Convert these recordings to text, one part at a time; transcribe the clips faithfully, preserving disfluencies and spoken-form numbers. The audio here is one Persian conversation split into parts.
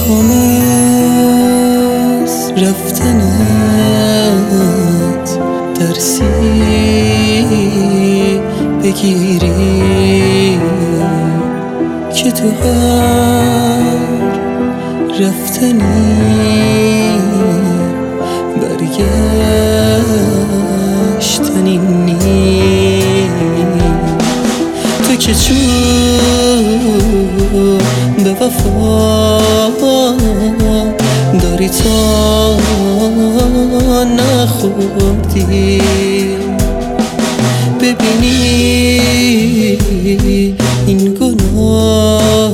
میخوام از رفتنت درسی بگیری که تو هر رفتنی برگشتنی نیست. تو که چون به وفا داری تا نخوردی ببینی این گناه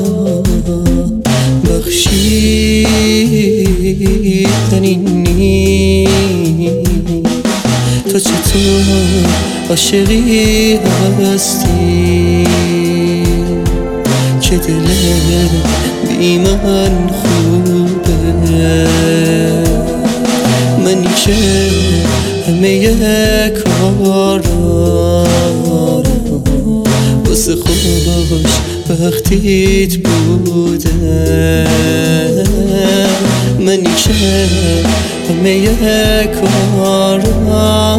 بخشیدنی نیست. تو چطور عاشقی هستی که دلت بی من خوبه؟ منی که همه کارا واسه خوش بختیت بوده. منی که همه کارا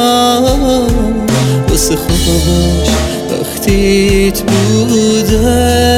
واسه خوش بختیت بوده.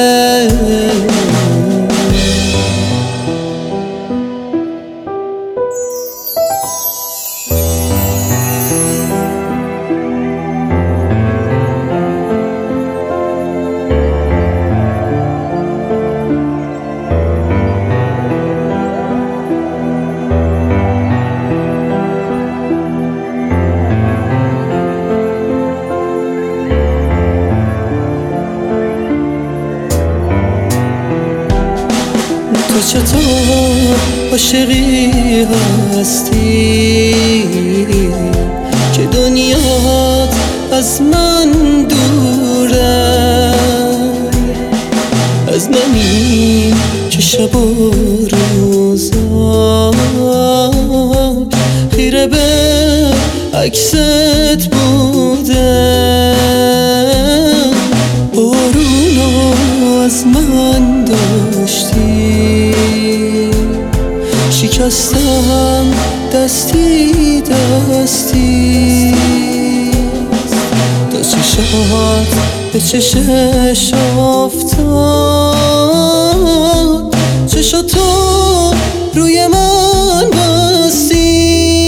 تو چطور عاشقی هستی که دنیات از من دوره؟ از منی که شب و روزا خیره به عکست بوده. بارونو از من داشتی شکستم دستی دستی. تا چشات به چشش افتاد چشاتو روی من بستی.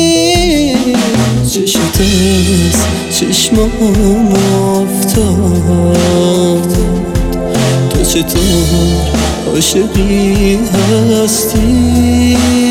چشات از چشمام افتاد. تو چطور عاشقی هستی؟